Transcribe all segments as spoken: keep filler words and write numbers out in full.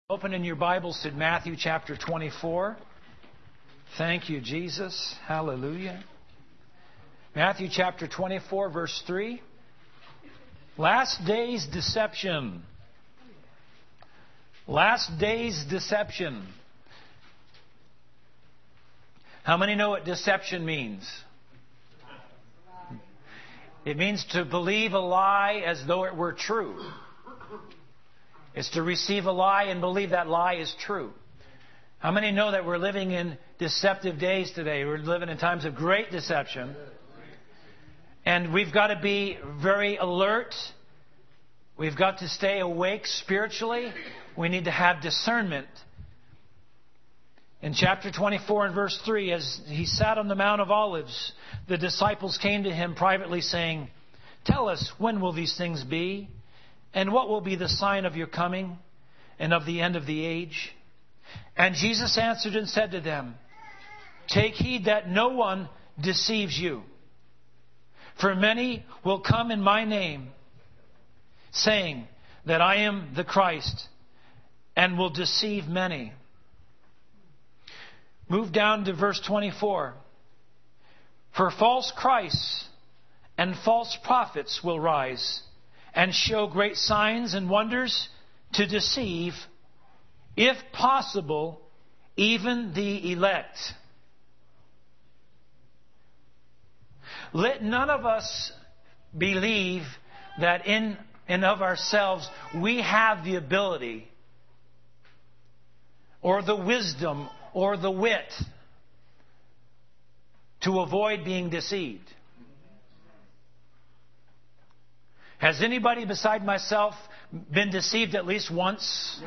Open in your Bibles to Matthew chapter twenty-four. Thank you, Jesus. Hallelujah. Matthew chapter twenty-four, verse three. Last day's deception. Last day's deception. How many know what deception means? It means to believe a lie as though it were true. It's to receive a lie and believe that lie is true. How many know that we're living in deceptive days today? We're living in times of great deception. And we've got to be very alert. We've got to stay awake spiritually. We need to have discernment. In chapter twenty-four and verse three, as he sat on the Mount of Olives, the disciples came to him privately saying, "Tell us, when will these things be? And what will be the sign of your coming and of the end of the age?" And Jesus answered and said to them, "Take heed that no one deceives you. For many will come in my name, saying that I am the Christ, and will deceive many." Move down to verse twenty-four. "For false Christs and false prophets will rise, and show great signs and wonders to deceive, if possible, even the elect." Let none of us believe that in and of ourselves we have the ability or the wisdom or the wit to avoid being deceived. Has anybody beside myself been deceived at least once?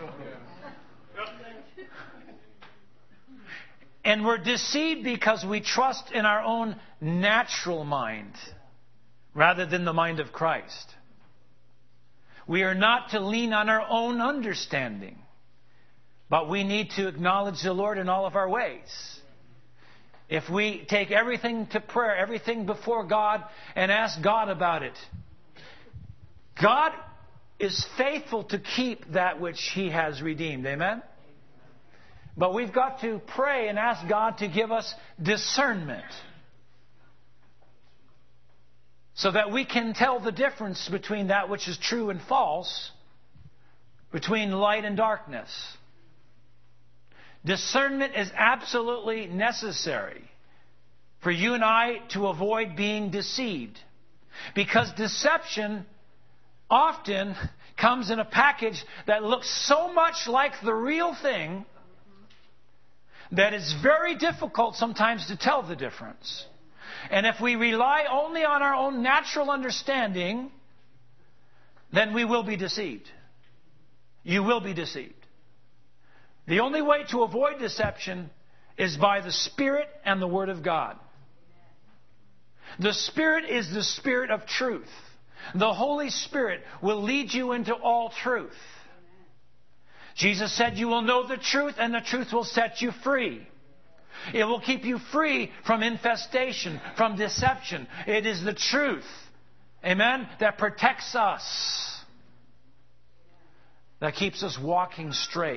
And we're deceived because we trust in our own natural mind rather than the mind of Christ. We are not to lean on our own understanding, but we need to acknowledge the Lord in all of our ways. If we take everything to prayer, everything before God, and ask God about it, God is faithful to keep that which He has redeemed. Amen? But we've got to pray and ask God to give us discernment so that we can tell the difference between that which is true and false, between light and darkness. Discernment is absolutely necessary for you and I to avoid being deceived, because deception often comes in a package that looks so much like the real thing that it's very difficult sometimes to tell the difference. And if we rely only on our own natural understanding, then we will be deceived. You will be deceived. The only way to avoid deception is by the Spirit and the Word of God. The Spirit is the Spirit of truth. The Holy Spirit will lead you into all truth. Jesus said, "You will know the truth, and the truth will set you free." It will keep you free from infestation, from deception. It is the truth, amen, that protects us, that keeps us walking straight.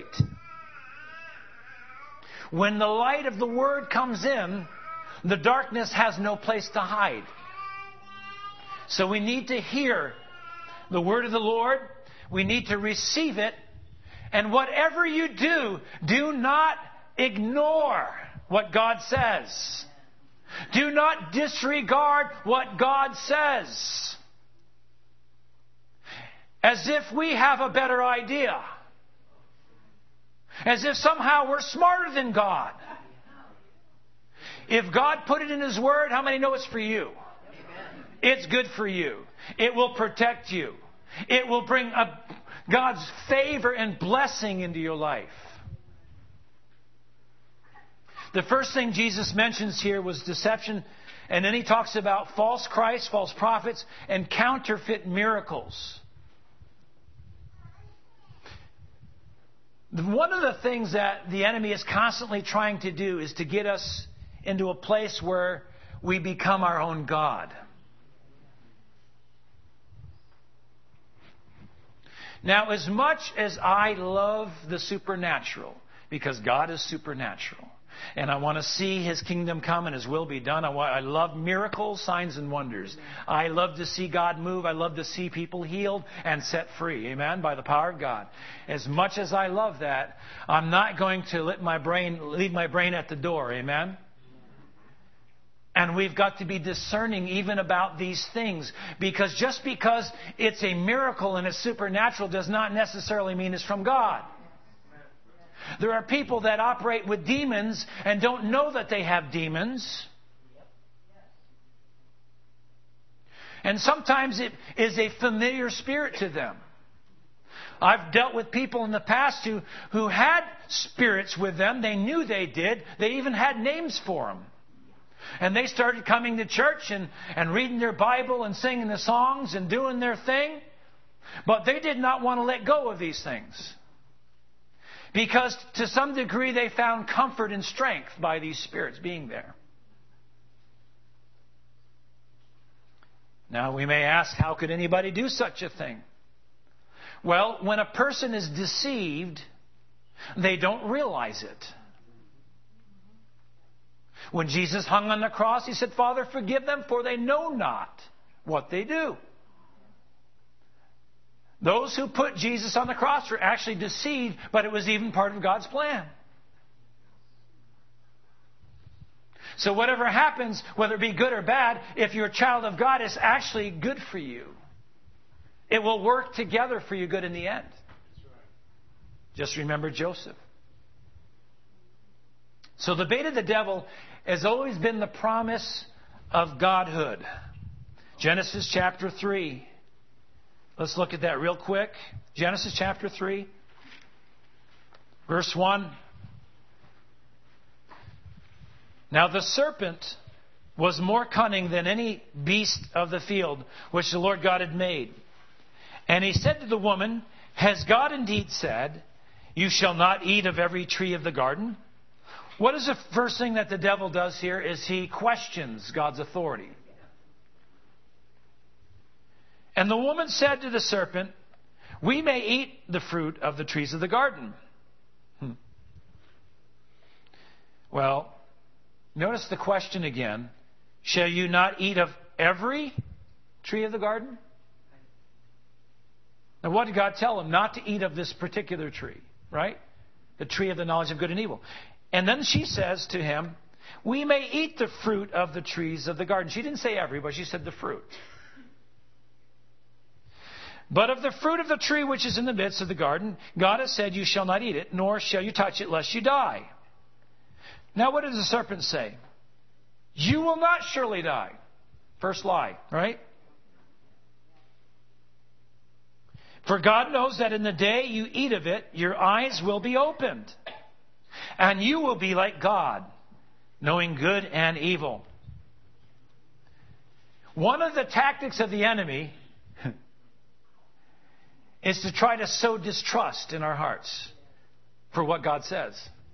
When the light of the Word comes in, the darkness has no place to hide. So we need to hear the Word of the Lord. We need to receive it. And whatever you do, do not ignore what God says. Do not disregard what God says, as if we have a better idea. As if somehow we're smarter than God. If God put it in His Word, how many know it's for you? It's good for you. It will protect you. It will bring a, God's favor and blessing into your life. The first thing Jesus mentions here was deception. And then He talks about false Christs, false prophets, and counterfeit miracles. One of the things that the enemy is constantly trying to do is to get us into a place where we become our own God. Now, as much as I love the supernatural, because God is supernatural, and I want to see His kingdom come and His will be done. I, want, I love miracles, signs, and wonders. I love to see God move. I love to see people healed and set free. Amen? By the power of God. As much as I love that, I'm not going to let my brain leave my brain at the door. Amen? And we've got to be discerning even about these things. Because just because it's a miracle and it's supernatural does not necessarily mean it's from God. There are people that operate with demons and don't know that they have demons. And sometimes it is a familiar spirit to them. I've dealt with people in the past who, who had spirits with them. They knew they did. They even had names for them. And they started coming to church and, and reading their Bible and singing the songs and doing their thing. But they did not want to let go of these things. Because to some degree they found comfort and strength by these spirits being there. Now we may ask, how could anybody do such a thing? Well, when a person is deceived, they don't realize it. When Jesus hung on the cross, He said, Father, forgive them, for they know not what they do. Those who put Jesus on the cross were actually deceived, but it was even part of God's plan. So whatever happens, whether it be good or bad, if you're a child of God, it's actually good for you. It will work together for you good in the end. Just remember Joseph. So the bait of the devil has always been the promise of Godhood. Genesis chapter three. Let's look at that real quick. Genesis chapter three, verse one. Now the serpent was more cunning than any beast of the field which the Lord God had made. And he said to the woman, has God indeed said, you shall not eat of every tree of the garden? What is the first thing that the devil does here is he questions God's authority. And the woman said to the serpent, we may eat the fruit of the trees of the garden. Hmm. Well, notice the question again. Shall you not eat of every tree of the garden? Now what did God tell him? Not to eat of this particular tree, right? The tree of the knowledge of good and evil. And then she says to him, we may eat the fruit of the trees of the garden. She didn't say every, but she said the fruit. But of the fruit of the tree which is in the midst of the garden, God has said, you shall not eat it, nor shall you touch it, lest you die. Now what does the serpent say? You will not surely die. First lie, right? For God knows that in the day you eat of it, your eyes will be opened, and you will be like God, knowing good and evil. One of the tactics of the enemy is to try to sow distrust in our hearts for what God says.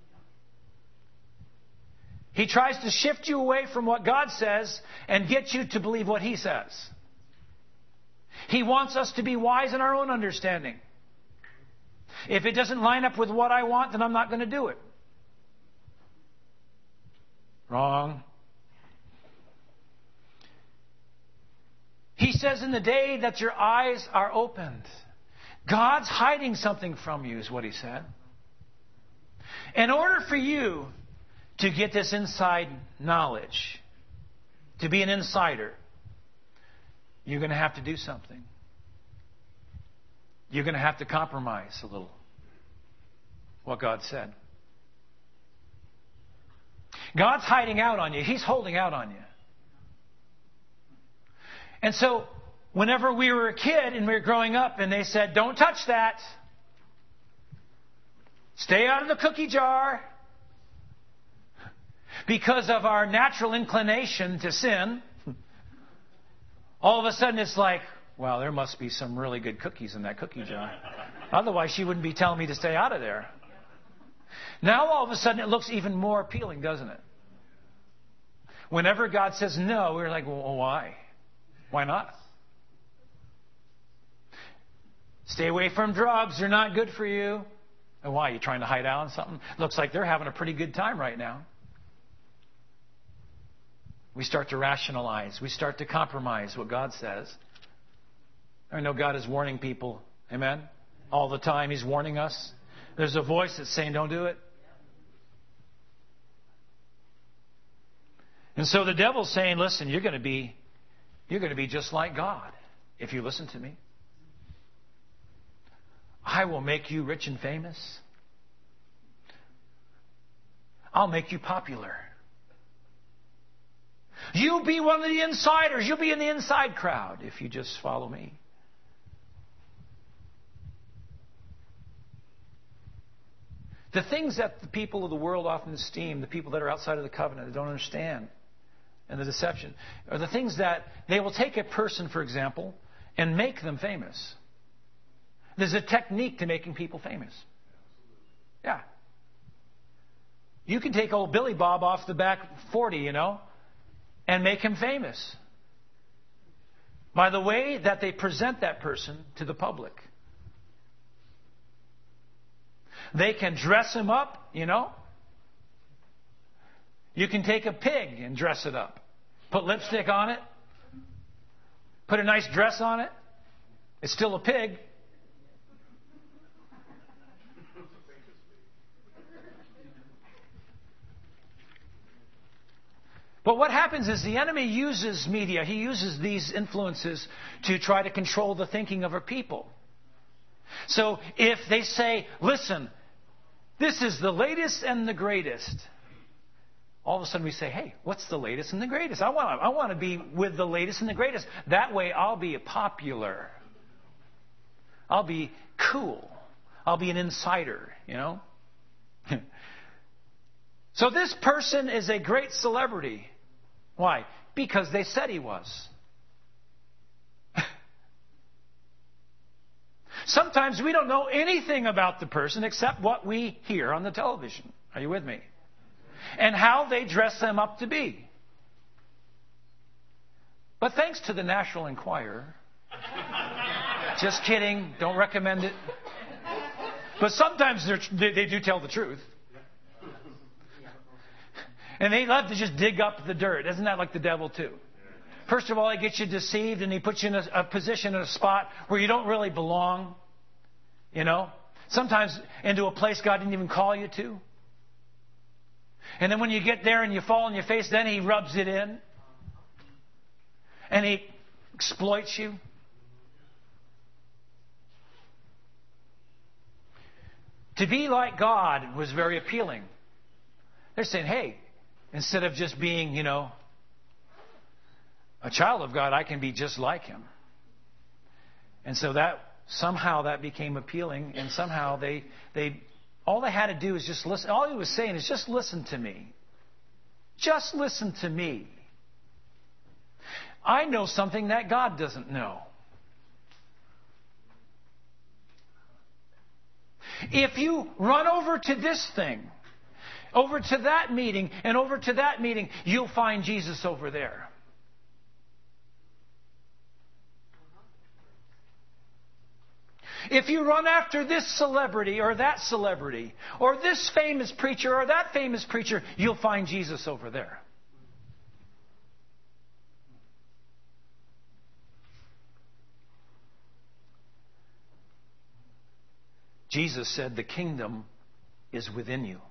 He tries to shift you away from what God says and get you to believe what He says. He wants us to be wise in our own understanding. If it doesn't line up with what I want, then I'm not going to do it. Wrong. He says in the day that your eyes are opened. God's hiding something from you, is what He said. In order for you to get this inside knowledge, to be an insider, you're going to have to do something. You're going to have to compromise a little what God said. God's hiding out on you. He's holding out on you. And so, whenever we were a kid and we were growing up and they said, don't touch that. Stay out of the cookie jar. Because of our natural inclination to sin, all of a sudden it's like, well, there must be some really good cookies in that cookie jar. Otherwise, she wouldn't be telling me to stay out of there. Now, all of a sudden, it looks even more appealing, doesn't it? Whenever God says no, we're like, well, why? Why not? Stay away from drugs. They're not good for you. And why? Are you trying to hide out on something? Looks like they're having a pretty good time right now. We start to rationalize. We start to compromise what God says. I know God is warning people. Amen? All the time He's warning us. There's a voice that's saying, don't do it. And so the devil's saying, listen, you're going to be, you're going to be just like God if you listen to me. I will make you rich and famous. I'll make you popular. You'll be one of the insiders. You'll be in the inside crowd if you just follow me. The things that the people of the world often esteem, the people that are outside of the covenant, that don't understand, and the deception, are the things that they will take a person, for example, and make them famous. There's a technique to making people famous. Yeah. You can take old Billy Bob off the back forty, you know, and make him famous by the way that they present that person to the public. They can dress him up, you know. You can take a pig and dress it up. Put lipstick on it. Put a nice dress on it. It's still a pig. But what happens is the enemy uses media. He uses these influences to try to control the thinking of our people. So if they say, listen, this is the latest and the greatest, all of a sudden we say, hey, what's the latest and the greatest? I want to, I want to be with the latest and the greatest. That way I'll be popular. I'll be cool. I'll be an insider, you know. So this person is a great celebrity. Why? Because they said he was. Sometimes we don't know anything about the person except what we hear on the television. Are you with me? And how they dress them up to be. But thanks to the National Enquirer. Just kidding. Don't recommend it. But sometimes they, they do tell the truth. And they love to just dig up the dirt. Isn't that like the devil too? First of all, he gets you deceived and he puts you in a, a position, in a spot where you don't really belong. You know? Sometimes into a place God didn't even call you to. And then when you get there and you fall on your face, then he rubs it in. And he exploits you. To be like God was very appealing. They're saying, hey, instead of just being, you know, a child of God, I can be just like Him. And so that somehow that became appealing, and somehow they they all they had to do is just listen. All he was saying is just listen to me. Just listen to me. I know something that God doesn't know. If you run over to this thing, over to that meeting, and over to that meeting, you'll find Jesus over there. If you run after this celebrity or that celebrity, or this famous preacher or that famous preacher, you'll find Jesus over there. Jesus said, the kingdom is within you.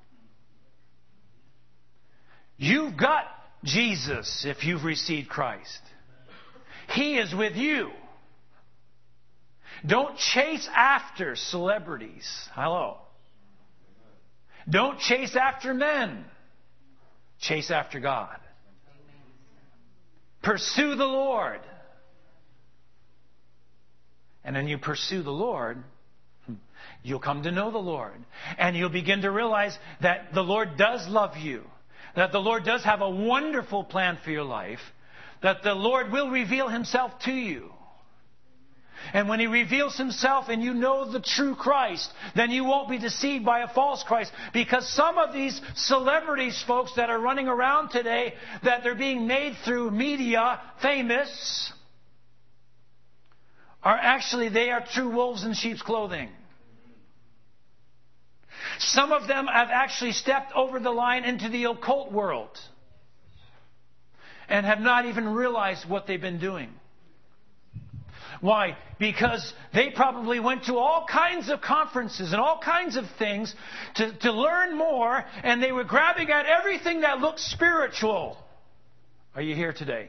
You've got Jesus if you've received Christ. He is with you. Don't chase after celebrities. Hello. Don't chase after men. Chase after God. Pursue the Lord. And then you pursue the Lord, you'll come to know the Lord. And you'll begin to realize that the Lord does love you. That the Lord does have a wonderful plan for your life. That the Lord will reveal Himself to you. And when He reveals Himself and you know the true Christ, then you won't be deceived by a false Christ. Because some of these celebrities, folks, that are running around today, that they're being made through media famous, are actually, they are true wolves in sheep's clothing. Some of them have actually stepped over the line into the occult world and have not even realized what they've been doing. Why? Because they probably went to all kinds of conferences and all kinds of things to, to learn more, and they were grabbing at everything that looked spiritual. Are you here today?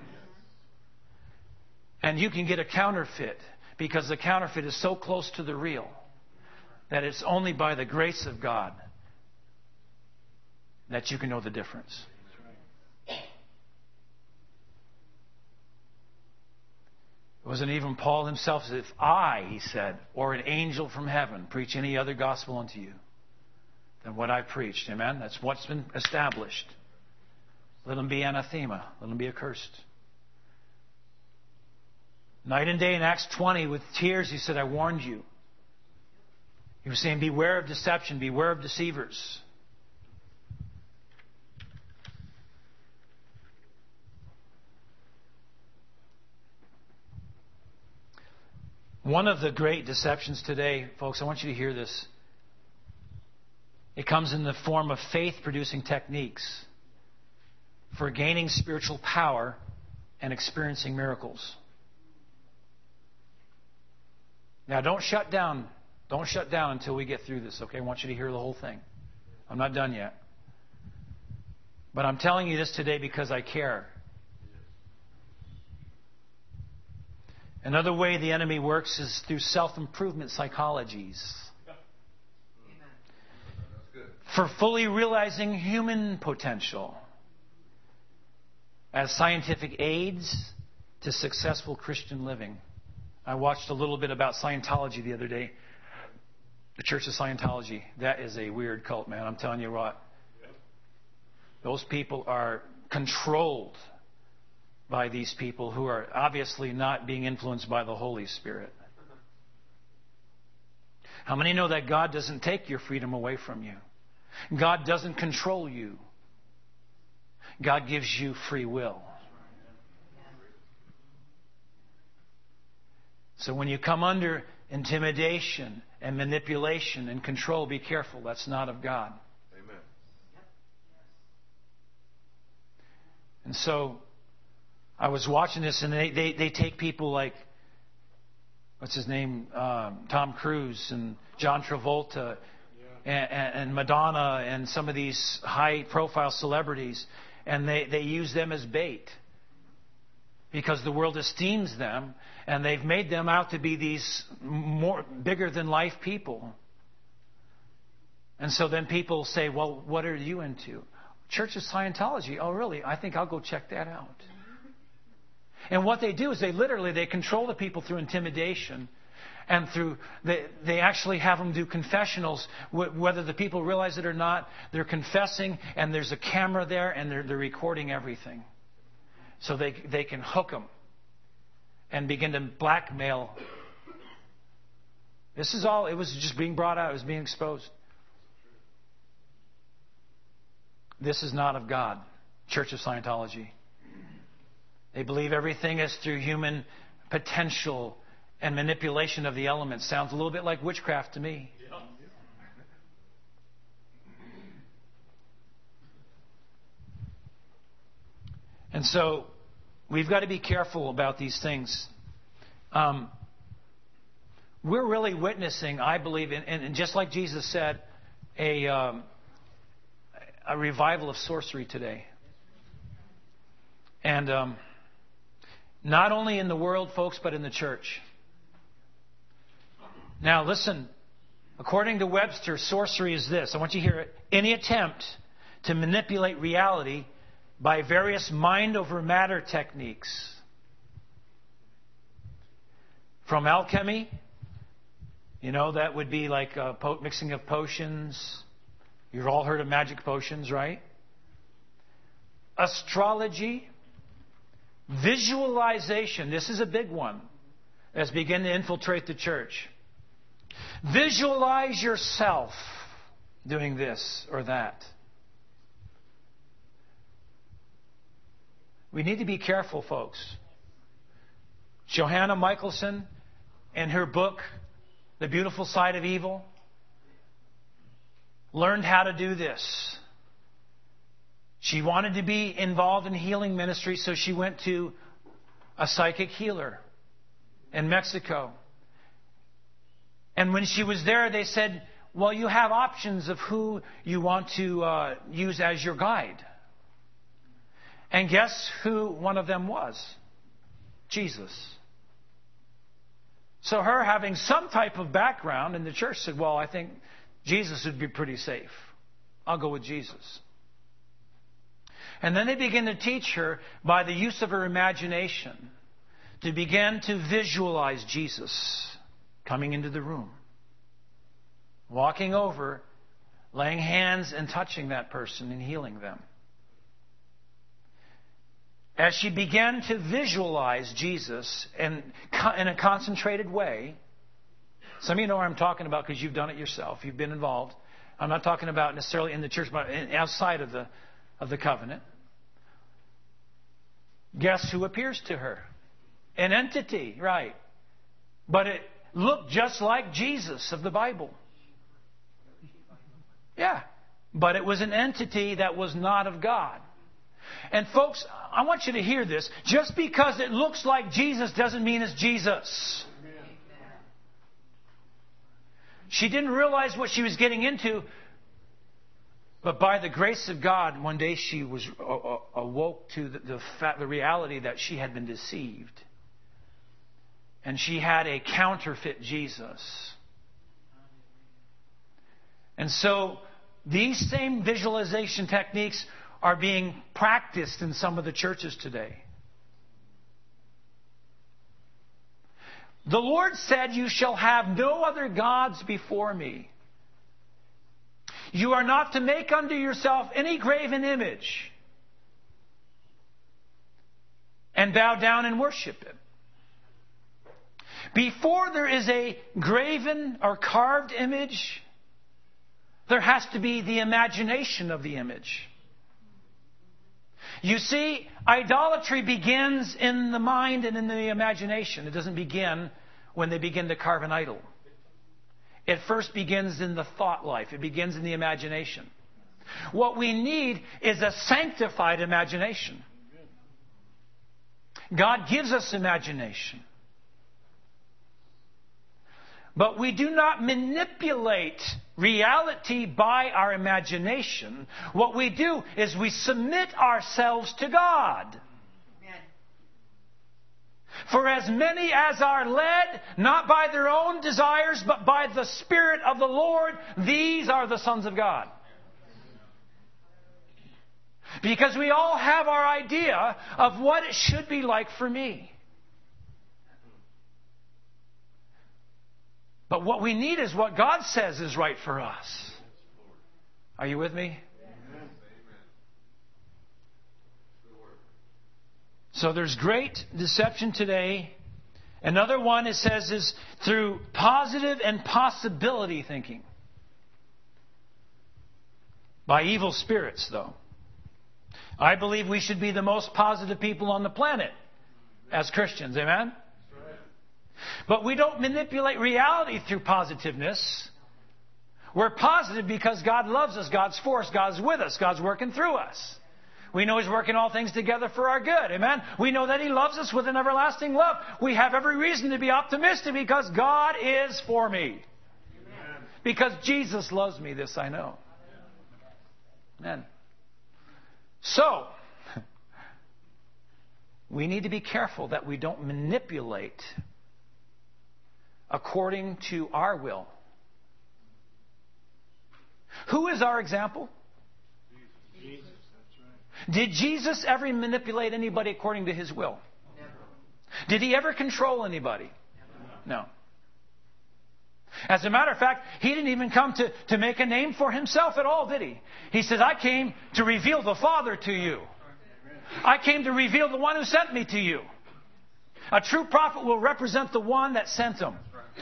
And you can get a counterfeit because the counterfeit is so close to the real that it's only by the grace of God that you can know the difference. It wasn't even Paul himself. If I, he said, or an angel from heaven preach any other gospel unto you than what I preached. Amen? That's what's been established. Let him be anathema. Let him be accursed. Night and day in Acts twenty, with tears, he said, I warned you. He was saying, beware of deception, beware of deceivers. One of the great deceptions today, folks, I want you to hear this. It comes in the form of faith-producing techniques for gaining spiritual power and experiencing miracles. Now, don't shut down. Don't shut down until we get through this, okay? I want you to hear the whole thing. I'm not done yet. But I'm telling you this today because I care. Another way the enemy works is through self-improvement psychologies. For fully realizing human potential as scientific aids to successful Christian living. I watched a little bit about Scientology the other day. The Church of Scientology. That is a weird cult, man. I'm telling you what. Those people are controlled by these people who are obviously not being influenced by the Holy Spirit. How many know that God doesn't take your freedom away from you? God doesn't control you. God gives you free will. So when you come under intimidation and manipulation and control, be careful. That's not of God. Amen. And so I was watching this, and they, they, they take people like, what's his name, um, Tom Cruise and John Travolta and, and Madonna and some of these high-profile celebrities, and they, they use them as bait because the world esteems them, and they've made them out to be these more bigger-than-life people. And so then people say, well, what are you into? Church of Scientology. Oh, really? I think I'll go check that out. And what they do is they literally, they control the people through intimidation and through, they, they actually have them do confessionals. Whether the people realize it or not, they're confessing and there's a camera there and they're, they're recording everything. So they, they can hook them and begin to blackmail. This is all, it was just being brought out, it was being exposed. This is not of God. Church of Scientology. They believe everything is through human potential and manipulation of the elements. Sounds a little bit like witchcraft to me. And so we've got to be careful about these things. Um, we're really witnessing, I believe, in, and just like Jesus said, a, um, a revival of sorcery today. And um, not only in the world, folks, but in the church. Now, listen. According to Webster, sorcery is this. I want you to hear it. Any attempt to manipulate reality by various mind over matter techniques. From alchemy, you know, that would be like a po- mixing of potions. You've all heard of magic potions, right? Astrology. Visualization. This is a big one that's beginning to infiltrate the church. Visualize yourself doing this or that. We need to be careful, folks. Johanna Michelson in her book, The Beautiful Side of Evil, learned how to do this. She wanted to be involved in healing ministry, so she went to a psychic healer in Mexico. And when she was there, they said, well, you have options of who you want to uh, use as your guide. And guess who one of them was? Jesus. So her having some type of background in the church said, well, I think Jesus would be pretty safe. I'll go with Jesus. And then they begin to teach her by the use of her imagination to begin to visualize Jesus coming into the room, walking over, laying hands and touching that person and healing them. As she began to visualize Jesus in, in a concentrated way, some of you know what I'm talking about because you've done it yourself. You've been involved. I'm not talking about necessarily in the church, but outside of the, of the covenant. Guess who appears to her? An entity, right. But it looked just like Jesus of the Bible. Yeah. But it was an entity that was not of God. And folks, I want you to hear this. Just because it looks like Jesus doesn't mean it's Jesus. She didn't realize what she was getting into. But by the grace of God, one day she was awoke to the, the, fact, the reality that she had been deceived. And she had a counterfeit Jesus. And so these same visualization techniques are being practiced in some of the churches today. The Lord said, you shall have no other gods before me. You are not to make unto yourself any graven image and bow down and worship it. Before there is a graven or carved image, there has to be the imagination of the image. You see, idolatry begins in the mind and in the imagination. It doesn't begin when they begin to carve an idol. It first begins in the thought life. It begins in the imagination. What we need is a sanctified imagination. God gives us imagination. But we do not manipulate reality by our imagination. What we do is we submit ourselves to God. Amen. For as many as are led, not by their own desires, but by the Spirit of the Lord, these are the sons of God. Because we all have our idea of what it should be like for me. But what we need is what God says is right for us. Are you with me? Amen. So there's great deception today. Another one, it says, is through positive and possibility thinking. By evil spirits, though. I believe we should be the most positive people on the planet as Christians. Amen? But we don't manipulate reality through positiveness. We're positive because God loves us. God's for us. God's with us. God's working through us. We know He's working all things together for our good. Amen? We know that He loves us with an everlasting love. We have every reason to be optimistic because God is for me. Amen. Because Jesus loves me. This I know. Amen. So, we need to be careful that we don't manipulate according to our will. Who is our example? Jesus. That's right. Did Jesus ever manipulate anybody according to His will? Never. Did He ever control anybody? Never. No. As a matter of fact, He didn't even come to, to make a name for Himself at all, did He? He said, I came to reveal the Father to you. I came to reveal the one who sent me to you. A true prophet will represent the one that sent him.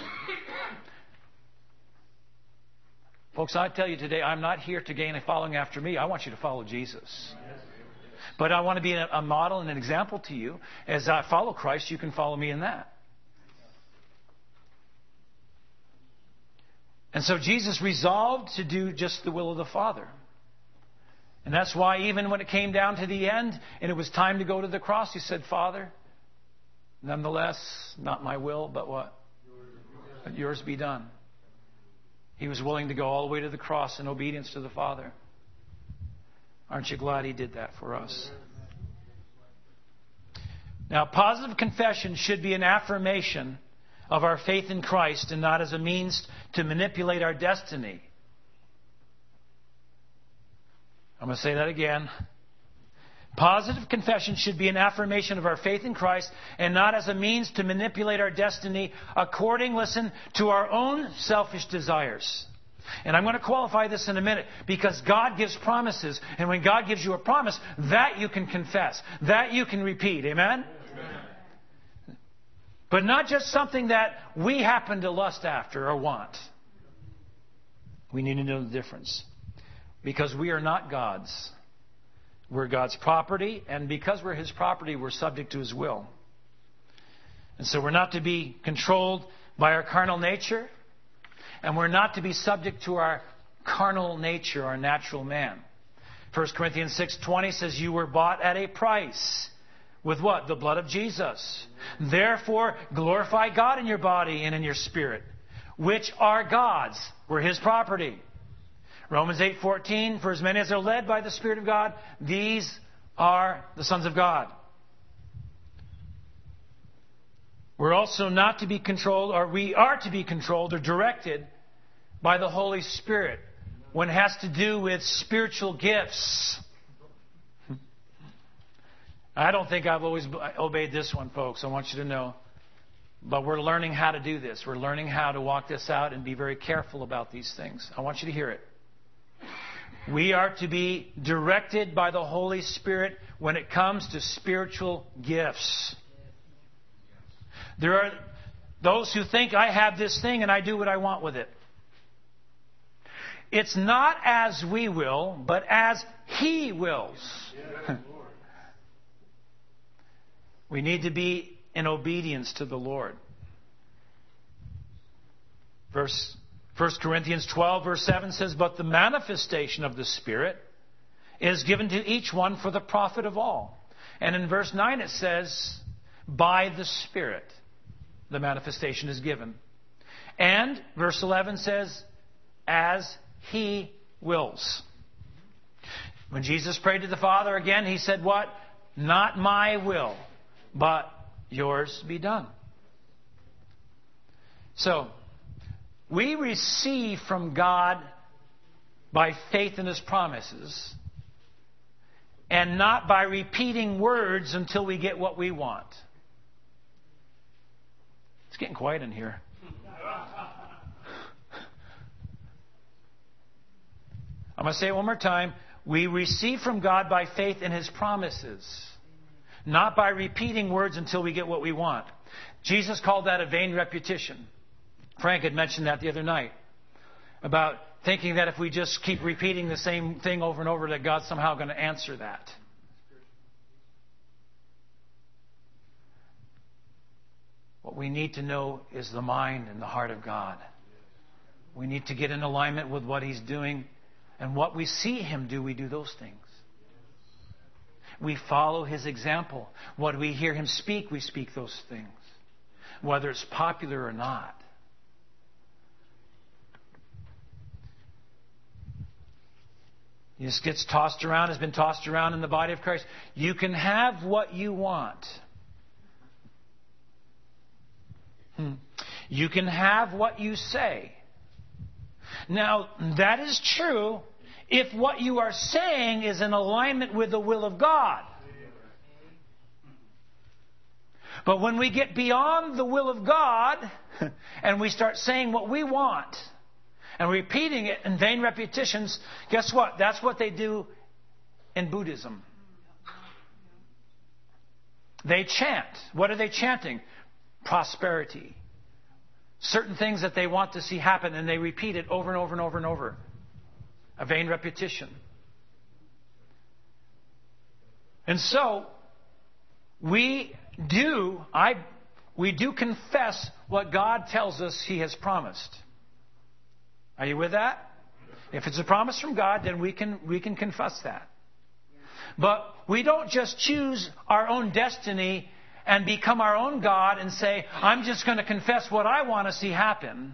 Folks, I tell you today, I'm not here to gain a following after me. I want you to follow Jesus. But I want to be a model and an example to you. As I follow Christ, you can follow me in that. And so Jesus resolved to do just the will of the Father. And that's why even when it came down to the end and it was time to go to the cross, He said, Father, nonetheless, not my will, but what? Let yours be done. He was willing to go all the way to the cross in obedience to the Father. Aren't you glad He did that for us? Now, positive confession should be an affirmation of our faith in Christ and not as a means to manipulate our destiny. I'm going to say that again. Positive confession should be an affirmation of our faith in Christ and not as a means to manipulate our destiny according, listen, to our own selfish desires. And I'm going to qualify this in a minute because God gives promises. And when God gives you a promise, that you can confess. That you can repeat. Amen? Amen. But not just something that we happen to lust after or want. We need to know the difference. Because we are not God's. We're God's property. And because we're His property, we're subject to His will. And so we're not to be controlled by our carnal nature. And we're not to be subject to our carnal nature, our natural man. First Corinthians six twenty says, you were bought at a price. With what? The blood of Jesus. Therefore, glorify God in your body and in your spirit, which are God's. We're His property. Romans eight fourteen, for as many as are led by the Spirit of God, these are the sons of God. We're also not to be controlled, or we are to be controlled or directed by the Holy Spirit when it has to do with spiritual gifts. I don't think I've always obeyed this one, folks. I want you to know. But we're learning how to do this. We're learning how to walk this out and be very careful about these things. I want you to hear it. We are to be directed by the Holy Spirit when it comes to spiritual gifts. There are those who think I have this thing and I do what I want with it. It's not as we will, but as He wills. We need to be in obedience to the Lord. Verse First Corinthians twelve, verse seven says, but the manifestation of the Spirit is given to each one for the profit of all. And in verse nine it says, by the Spirit the manifestation is given. And verse eleven says, as He wills. When Jesus prayed to the Father again, He said what? Not my will, but yours be done. So, we receive from God by faith in His promises and not by repeating words until we get what we want. It's getting quiet in here. I'm going to say it one more time. We receive from God by faith in His promises, not by repeating words until we get what we want. Jesus called that a vain repetition. Frank had mentioned that the other night about thinking that if we just keep repeating the same thing over and over that God's somehow going to answer that. What we need to know is the mind and the heart of God. We need to get in alignment with what He's doing, and what we see Him do, we do those things. We follow His example. What we hear Him speak, we speak those things, whether it's popular or not. This gets tossed around, has been tossed around in the body of Christ. You can have what you want. Hmm. You can have what you say. Now, that is true if what you are saying is in alignment with the will of God. But when we get beyond the will of God and we start saying what we want and repeating it in vain repetitions, guess what? That's what they do in Buddhism. They chant. What are they chanting? Prosperity. Certain things that they want to see happen, and they repeat it over and over and over and over. A vain repetition. And so, we do, I, we do confess what God tells us He has promised. Are you with that? If it's a promise from God, then we can we can confess that. But we don't just choose our own destiny and become our own God and say, I'm just going to confess what I want to see happen.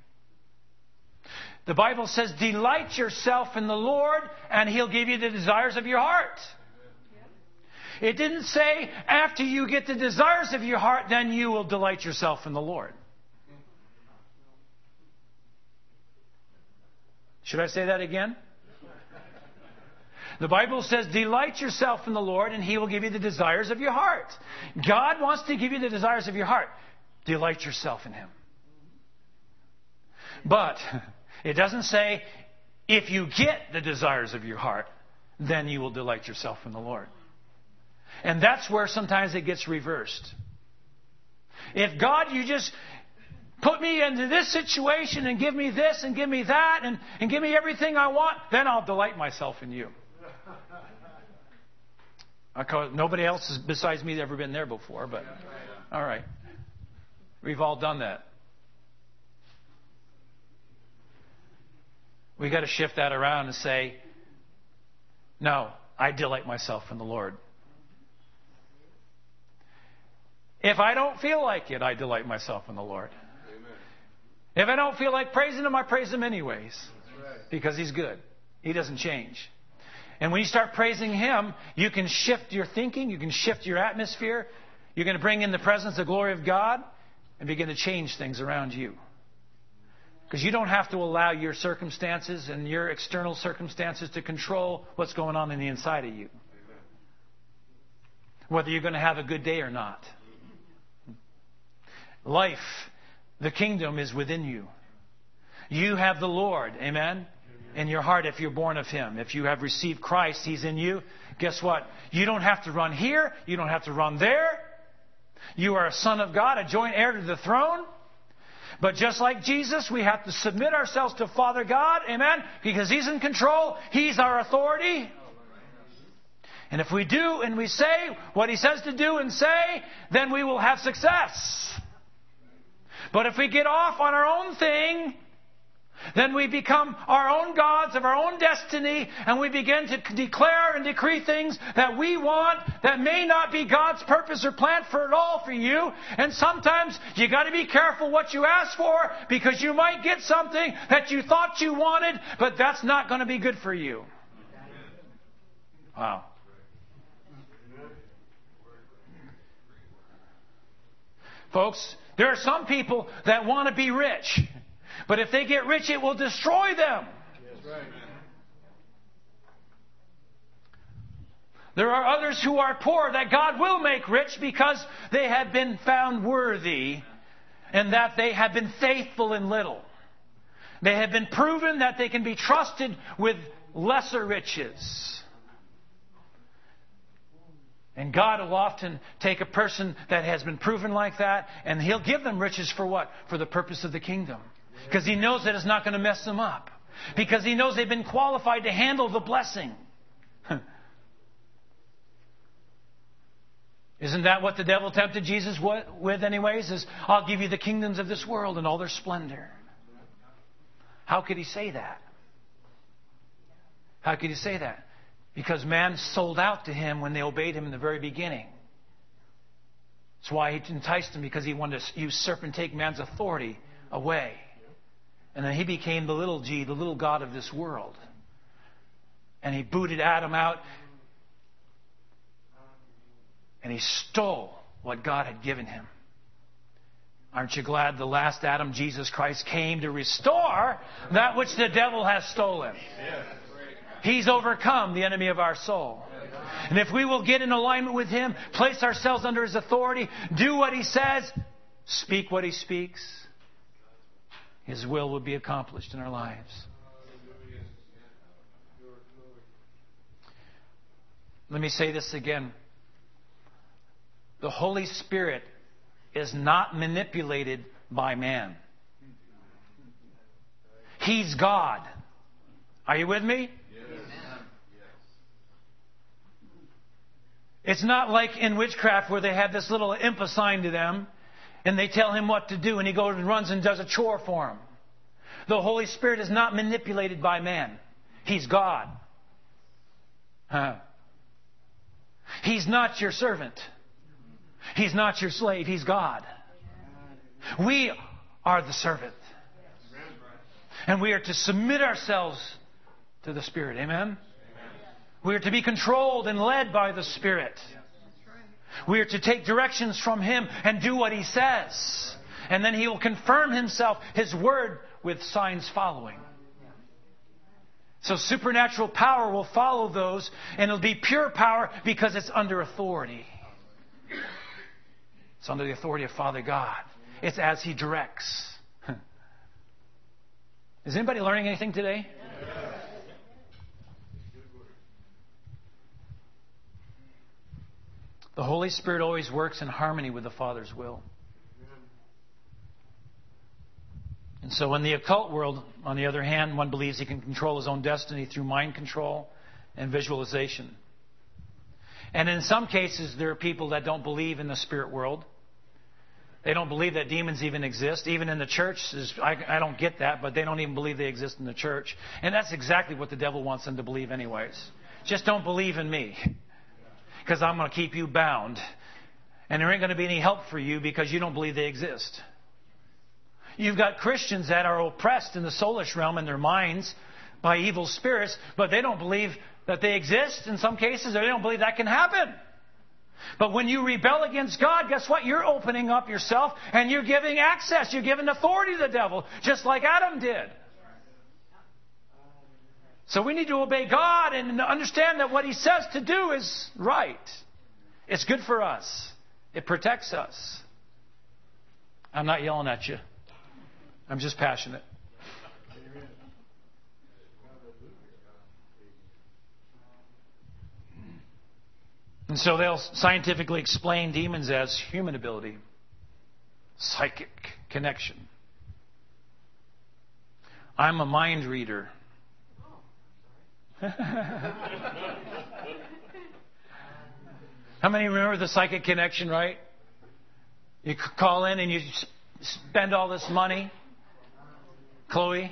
The Bible says, delight yourself in the Lord and He'll give you the desires of your heart. It didn't say after you get the desires of your heart, then you will delight yourself in the Lord. Should I say that again? The Bible says, delight yourself in the Lord and He will give you the desires of your heart. God wants to give you the desires of your heart. Delight yourself in Him. But it doesn't say, if you get the desires of your heart, then you will delight yourself in the Lord. And that's where sometimes it gets reversed. If God, you just put me into this situation and give me this and give me that and, and give me everything I want, then I'll delight myself in you. Nobody else has, besides me has ever been there before, but all right. We've all done that. We've got to shift that around and say, no, I delight myself in the Lord. If I don't feel like it, I delight myself in the Lord. Amen. If I don't feel like praising Him, I praise Him anyways. Right. Because He's good. He doesn't change. And when you start praising Him, you can shift your thinking. You can shift your atmosphere. You're going to bring in the presence, the glory of God, and begin to change things around you. Because you don't have to allow your circumstances and your external circumstances to control what's going on in the inside of you. Amen. Whether you're going to have a good day or not. Life, the kingdom is within you. You have the Lord, amen, in your heart if you're born of Him. If you have received Christ, He's in you. Guess what? You don't have to run here. You don't have to run there. You are a son of God, a joint heir to the throne. But just like Jesus, we have to submit ourselves to Father God, amen, because He's in control. He's our authority. And if we do and we say what He says to do and say, then we will have success. But if we get off on our own thing, then we become our own gods of our own destiny, and we begin to declare and decree things that we want that may not be God's purpose or plan for it all for you. And sometimes you got to be careful what you ask for, because you might get something that you thought you wanted, but that's not going to be good for you. Wow. Folks, there are some people that want to be rich. But if they get rich, it will destroy them. Yes, right. There are others who are poor that God will make rich because they have been found worthy and that they have been faithful in little. They have been proven that they can be trusted with lesser riches. And God will often take a person that has been proven like that, and He'll give them riches for what? For the purpose of the kingdom. Because He knows that it's not going to mess them up. Because He knows they've been qualified to handle the blessing. Isn't that what the devil tempted Jesus with anyways? Is, I'll give you the kingdoms of this world and all their splendor. How could he say that? How could he say that? Because man sold out to him when they obeyed him in the very beginning. That's why he enticed them, because he wanted to usurp and take man's authority away. And then he became the little g, the little god of this world. And he booted Adam out. And he stole what God had given him. Aren't you glad the last Adam, Jesus Christ, came to restore that which the devil has stolen? He's overcome the enemy of our soul. And if we will get in alignment with Him, place ourselves under His authority, do what He says, speak what He speaks, His will will be accomplished in our lives. Let me say this again. The Holy Spirit is not manipulated by man. He's God. Are you with me? It's not like in witchcraft where they have this little imp assigned to them and they tell him what to do and he goes and runs and does a chore for him. The Holy Spirit is not manipulated by man. He's God. Huh. He's not your servant. He's not your slave. He's God. We are the servant. And we are to submit ourselves to the Spirit. Amen? We are to be controlled and led by the Spirit. We are to take directions from Him and do what He says. And then He will confirm Himself, His Word, with signs following. So supernatural power will follow those, and it'll be pure power because it's under authority. It's under the authority of Father God. It's as He directs. Is anybody learning anything today? Yes. The Holy Spirit always works in harmony with the Father's will. And so in the occult world, on the other hand, one believes he can control his own destiny through mind control and visualization. And in some cases, there are people that don't believe in the spirit world. They don't believe that demons even exist. Even in the church, I, I don't get that, but they don't even believe they exist in the church. And that's exactly what the devil wants them to believe anyways. Just don't believe in me, because I'm going to keep you bound. And there ain't going to be any help for you because you don't believe they exist. You've got Christians that are oppressed in the soulish realm in their minds by evil spirits, but they don't believe that they exist in some cases, or they don't believe that can happen. But when you rebel against God, guess what? You're opening up yourself and you're giving access. You're giving authority to the devil, just like Adam did. So we need to obey God and understand that what He says to do is right. It's good for us. It protects us. I'm not yelling at you. I'm just passionate. And so they'll scientifically explain demons as human ability, psychic connection. I'm a mind reader. How many remember the psychic connection, right? You call in and you spend all this money. Chloe?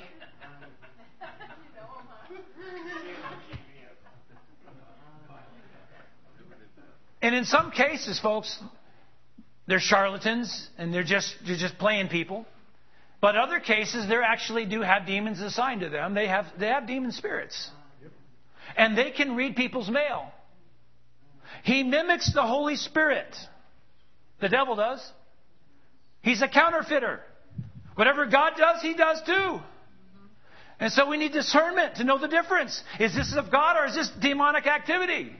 And in some cases, folks, they're charlatans and they're just they're just playing people. But other cases, they actually do have demons assigned to them. They have they have demon spirits. And they can read people's mail. He mimics the Holy Spirit. The devil does. He's a counterfeiter. Whatever God does, he does too. And so we need discernment to know the difference. Is this of God or is this demonic activity?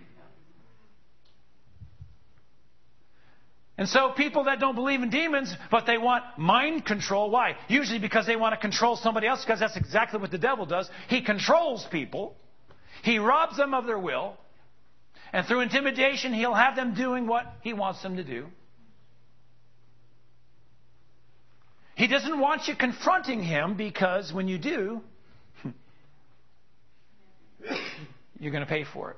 And so people that don't believe in demons, but they want mind control. Why? Usually because they want to control somebody else, because that's exactly what the devil does. He controls people. He robs them of their will. And through intimidation, he'll have them doing what he wants them to do. He doesn't want you confronting him, because when you do, you're going to pay for it.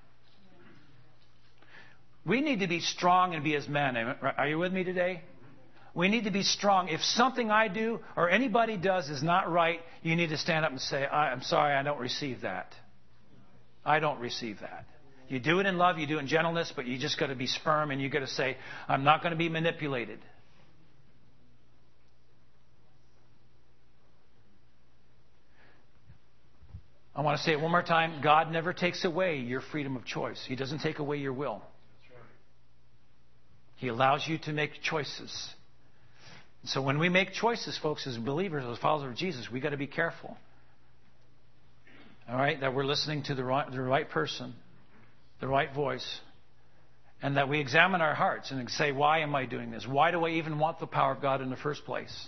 We need to be strong and be as men. Are you with me today? We need to be strong. If something I do or anybody does is not right, you need to stand up and say, I'm sorry, I don't receive that. I don't receive that. You do it in love, you do it in gentleness, but you just got to be firm and you got to say, I'm not going to be manipulated. I want to say it one more time. God never takes away your freedom of choice. He doesn't take away your will. He allows you to make choices. So when we make choices, folks, as believers, as followers of Jesus, we've got to be careful. All right? That we're listening to the right, the right person, the right voice, and that we examine our hearts and say, why am I doing this? Why do I even want the power of God in the first place?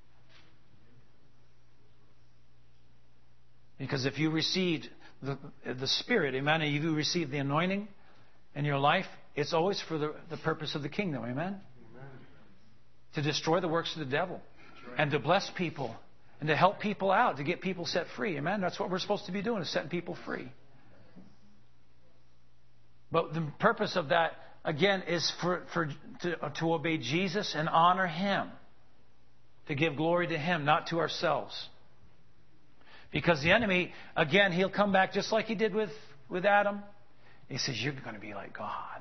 Because if you received the, the Spirit, amen, and you received the anointing in your life, it's always for the, the purpose of the kingdom, amen? Amen? To destroy the works of the devil, right, and to bless people and to help people out, to get people set free, amen? That's what we're supposed to be doing, is setting people free. But the purpose of that, again, is for, for to, to obey Jesus and honor Him, to give glory to Him, not to ourselves. Because the enemy, again, he'll come back just like he did with, with Adam. He says, you're going to be like God.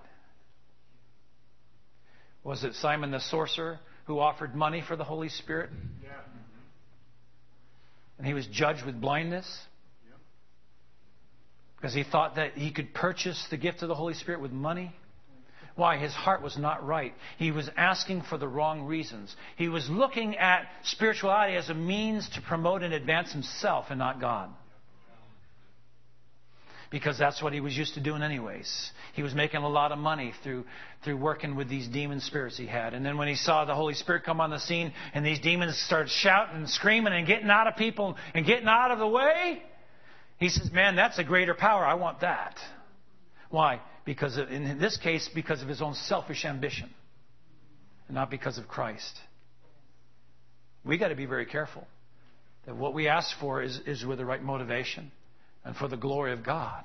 Was it Simon the sorcerer who offered money for the Holy Spirit? Yeah. And he was judged with blindness? Yeah. Because he thought that he could purchase the gift of the Holy Spirit with money? Why? His heart was not right. He was asking for the wrong reasons. He was looking at spirituality as a means to promote and advance himself and not God. Because that's what he was used to doing anyways. He was making a lot of money through through working with these demon spirits he had. And then when he saw the Holy Spirit come on the scene and these demons started shouting and screaming and getting out of people and getting out of the way, he says, man, that's a greater power. I want that. Why? Because of, in this case, because of his own selfish ambition. And not because of Christ. We got to be very careful that what we ask for is, is with the right motivation. And for the glory of God.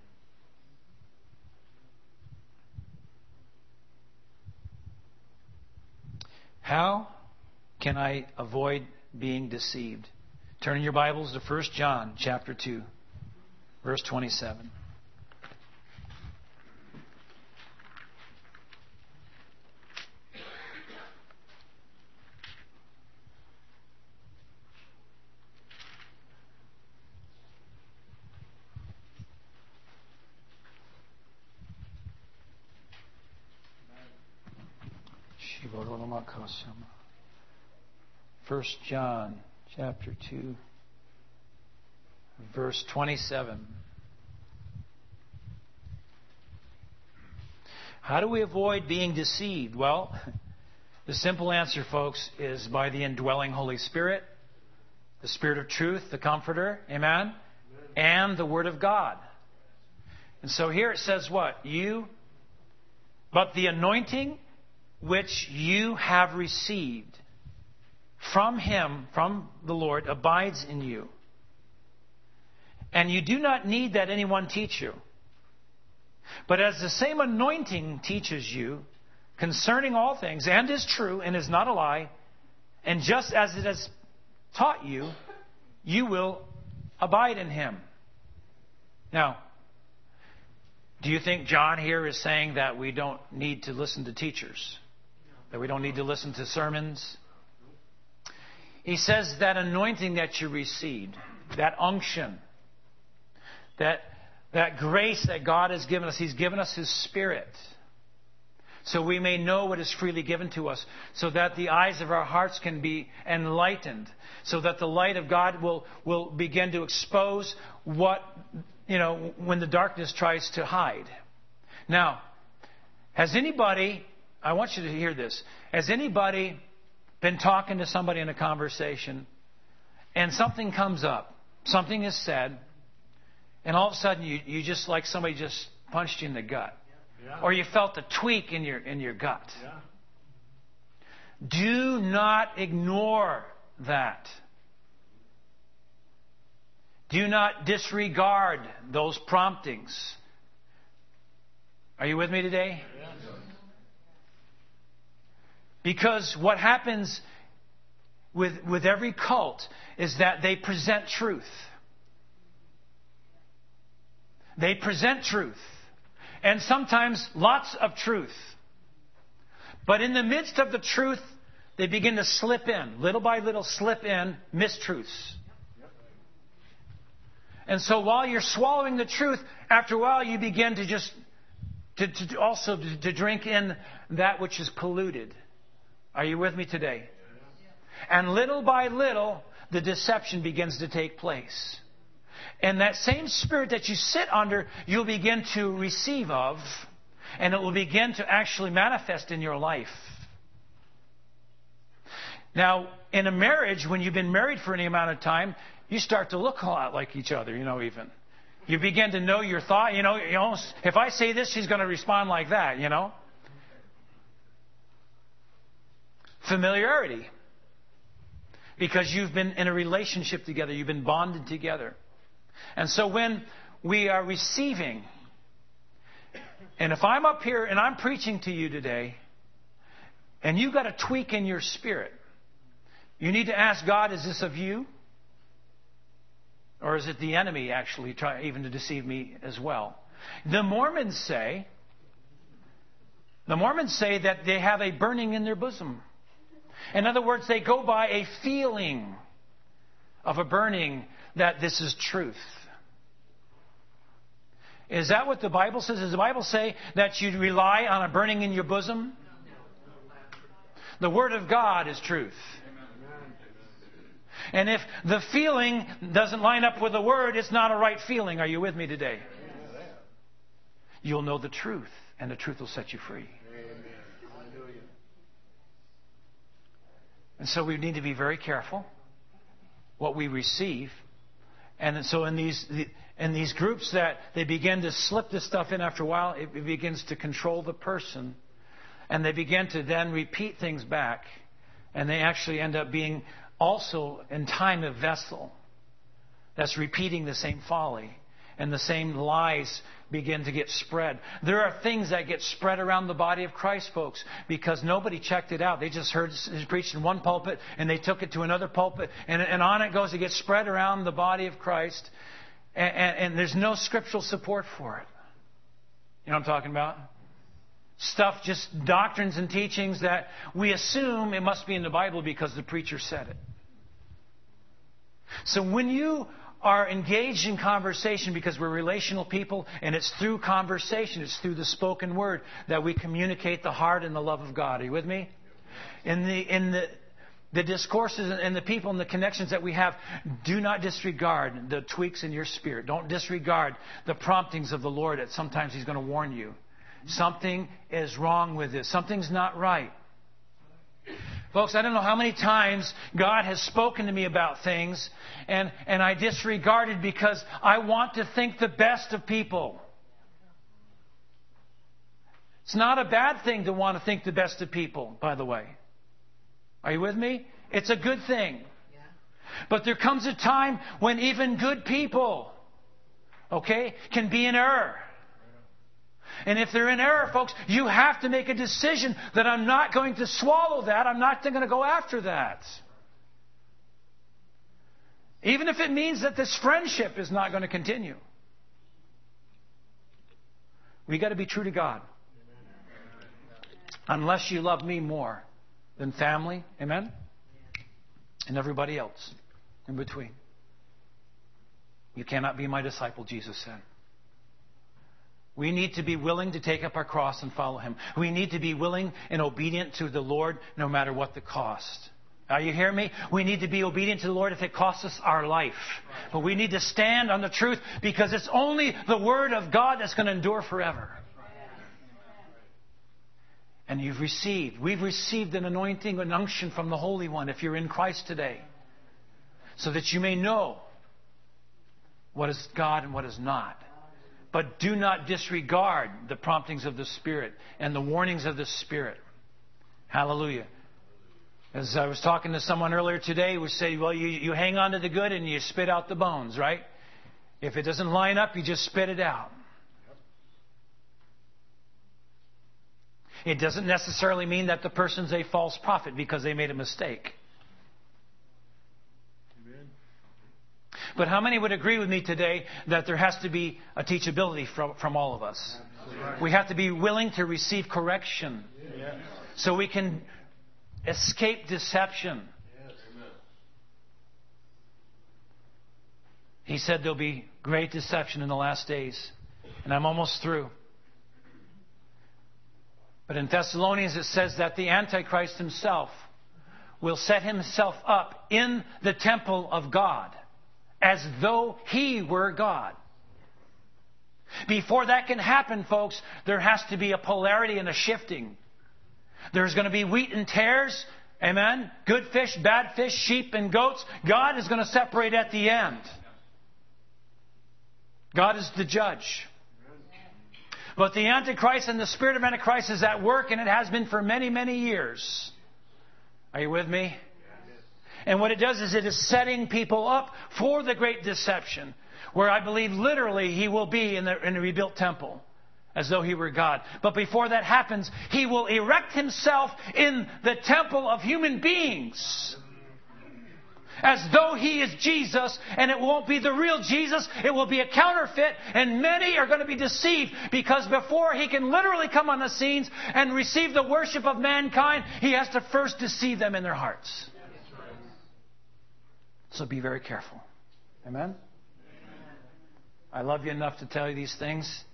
How can I avoid being deceived? Turn in your Bibles to First John chapter two, verse twenty-seven. First John chapter two, verse twenty-seven. How do we avoid being deceived? Well, the simple answer, folks, is by the indwelling Holy Spirit, the Spirit of truth, the Comforter, amen, amen. And the Word of God. And so here it says what? You, but the anointing which you have received from Him, from the Lord, abides in you. And you do not need that anyone teach you. But as the same anointing teaches you concerning all things, and is true, and is not a lie, and just as it has taught you, you will abide in Him. Now, do you think John here is saying that we don't need to listen to teachers? That we don't need to listen to sermons? He says that anointing that you received, that unction, that, that grace that God has given us, He's given us His Spirit. So we may know what is freely given to us, so that the eyes of our hearts can be enlightened, so that the light of God will, will begin to expose what, you know, when the darkness tries to hide. Now, has anybody, I want you to hear this, has anybody been talking to somebody in a conversation and something comes up, something is said, and all of a sudden you, you just like somebody just punched you in the gut? Yeah. Or you felt a tweak in your in your gut. Yeah. Do not ignore that. Do not disregard those promptings. Are you with me today? Yeah. Because what happens with, with every cult is that they present truth. They present truth. And sometimes lots of truth. But in the midst of the truth, they begin to slip in, little by little slip in mistruths. And so while you're swallowing the truth, after a while you begin to just, to, to also to, to drink in that which is polluted. Are you with me today? And little by little, the deception begins to take place. And that same spirit that you sit under, you'll begin to receive of, and it will begin to actually manifest in your life. Now, in a marriage, when you've been married for any amount of time, you start to look a lot like each other, you know, even. You begin to know your thought. You know, you know, if I say this, she's going to respond like that, you know. Familiarity. Because you've been in a relationship together. You've been bonded together. And so when we are receiving, and if I'm up here and I'm preaching to you today, and you've got a tweak in your spirit, you need to ask God, is this of you? Or is it the enemy actually trying even to deceive me as well? The Mormons say, the Mormons say that they have a burning in their bosom. In other words, they go by a feeling of a burning that this is truth. Is that what the Bible says? Does the Bible say that you rely on a burning in your bosom? The Word of God is truth. And if the feeling doesn't line up with the Word, it's not a right feeling. Are you with me today? You'll know the truth, and the truth will set you free. And so we need to be very careful what we receive. And so in these in these groups that they begin to slip this stuff in after a while, it begins to control the person. And they begin to then repeat things back. And they actually end up being also in time a vessel that's repeating the same folly. And the same lies begin to get spread. There are things that get spread around the body of Christ, folks, because nobody checked it out. They just heard it preached in one pulpit, and they took it to another pulpit, and, and on it goes. It gets spread around the body of Christ, and, and, and there's no scriptural support for it. You know what I'm talking about? Stuff, just doctrines and teachings that we assume it must be in the Bible because the preacher said it. So when you are engaged in conversation, because we're relational people, and it's through conversation, it's through the spoken word that we communicate the heart and the love of God. Are you with me? In the in the the discourses and the people and the connections that we have, do not disregard the tweaks in your spirit. Don't disregard the promptings of the Lord that sometimes He's going to warn you. Something is wrong with this. Something's not right. Folks, I don't know how many times God has spoken to me about things and, and I disregarded because I want to think the best of people. It's not a bad thing to want to think the best of people, by the way. Are you with me? It's a good thing. But there comes a time when even good people, okay, can be in error. And if they're in error, folks, you have to make a decision that I'm not going to swallow that. I'm not going to go after that. Even if it means that this friendship is not going to continue. We've got to be true to God. Unless you love me more than family, amen? And everybody else in between. You cannot be my disciple, Jesus said. We need to be willing to take up our cross and follow Him. We need to be willing and obedient to the Lord no matter what the cost. Are you hearing me? We need to be obedient to the Lord if it costs us our life. But we need to stand on the truth because it's only the Word of God that's going to endure forever. And you've received, we've received an anointing, an unction from the Holy One if you're in Christ today. So that you may know what is God and what is not. But do not disregard the promptings of the Spirit and the warnings of the Spirit. Hallelujah. As I was talking to someone earlier today, we say, well, you, you hang on to the good and you spit out the bones, right? If it doesn't line up, you just spit it out. It doesn't necessarily mean that the person's a false prophet because they made a mistake. But how many would agree with me today that there has to be a teachability from, from all of us? Right. We have to be willing to receive correction yes. so we can escape deception. Yes. He said there'll be great deception in the last days. And I'm almost through. But in Thessalonians it says that the Antichrist himself will set himself up in the temple of God, as though he were God. Before that can happen, folks, there has to be a polarity and a shifting. There's going to be wheat and tares. Amen? Good fish, bad fish, sheep and goats. God is going to separate at the end. God is the judge. But the Antichrist and the spirit of Antichrist is at work, and it has been for many, many years. Are you with me? And what it does is it is setting people up for the great deception, where I believe literally he will be in the, in the rebuilt temple, as though he were God. But before that happens, he will erect himself in the temple of human beings. as though He is Jesus, and it won't be the real Jesus. It will be a counterfeit, and many are going to be deceived because before He can literally come on the scenes and receive the worship of mankind, He has to first deceive them in their hearts. So be very careful. Amen? I love you enough to tell you these things.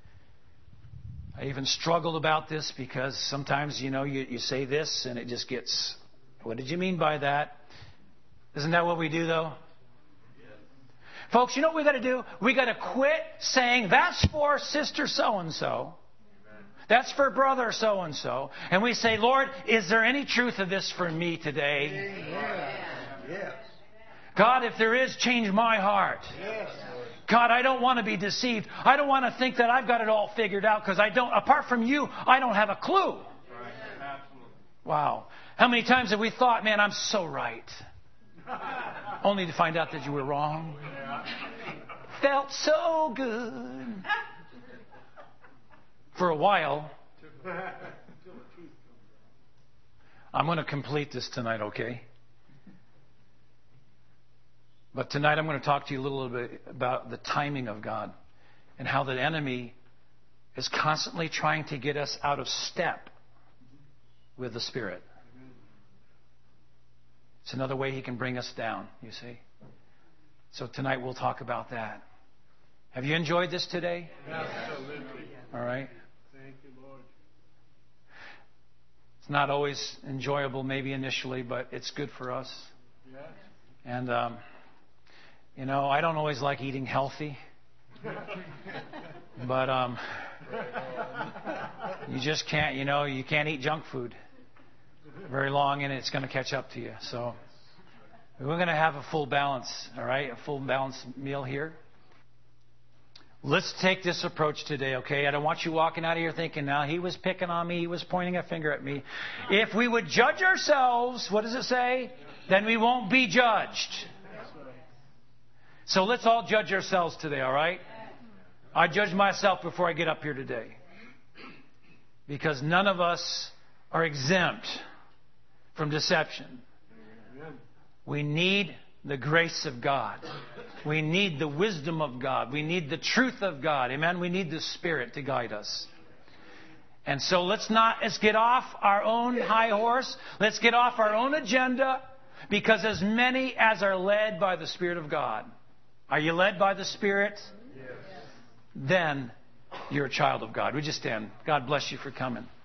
I even struggled about this because sometimes, you know, you, you say this and it just gets, what did you mean by that? Isn't that what we do, though? Yes. Folks, you know what we got to do? We got to quit saying, that's for sister so-and-so. That's for brother so-and-so. And we say, Lord, is there any truth of this for me today? Yes. Yes. God, if there is, change my heart. Yes. God, I don't want to be deceived. I don't want to think that I've got it all figured out because I don't, apart from you, I don't have a clue. Right. Absolutely. Wow. How many times have we thought, man, I'm so right? Only to find out that you were wrong. Felt so good. For a while. I'm going to complete this tonight, okay? But tonight I'm going to talk to you a little bit about the timing of God and how the enemy is constantly trying to get us out of step with the Spirit. It's another way he can bring us down, you see. So tonight we'll talk about that. Have you enjoyed this today? Absolutely. All right. Thank you, Lord. It's not always enjoyable maybe initially, but it's good for us. Yes. And, um, you know, I don't always like eating healthy. But um, you just can't, you know, you can't eat junk food very long and it's going to catch up to you. So we're going to have a full balance, all right, a full balanced meal here. Let's take this approach today, okay? I don't want you walking out of here thinking, now he was picking on me, he was pointing a finger at me. If we would judge ourselves, what does it say? Then we won't be judged. So let's all judge ourselves today, all right? I judge myself before I get up here today. Because none of us are exempt from deception. We need the grace of God. We need the wisdom of God. We need the truth of God. Amen? We need the Spirit to guide us. And so let's not, let's get off our own high horse. Let's get off our own agenda. Because as many as are led by the Spirit of God. Are you led by the Spirit? Yes. Then you're a child of God. Would you stand? God bless you for coming.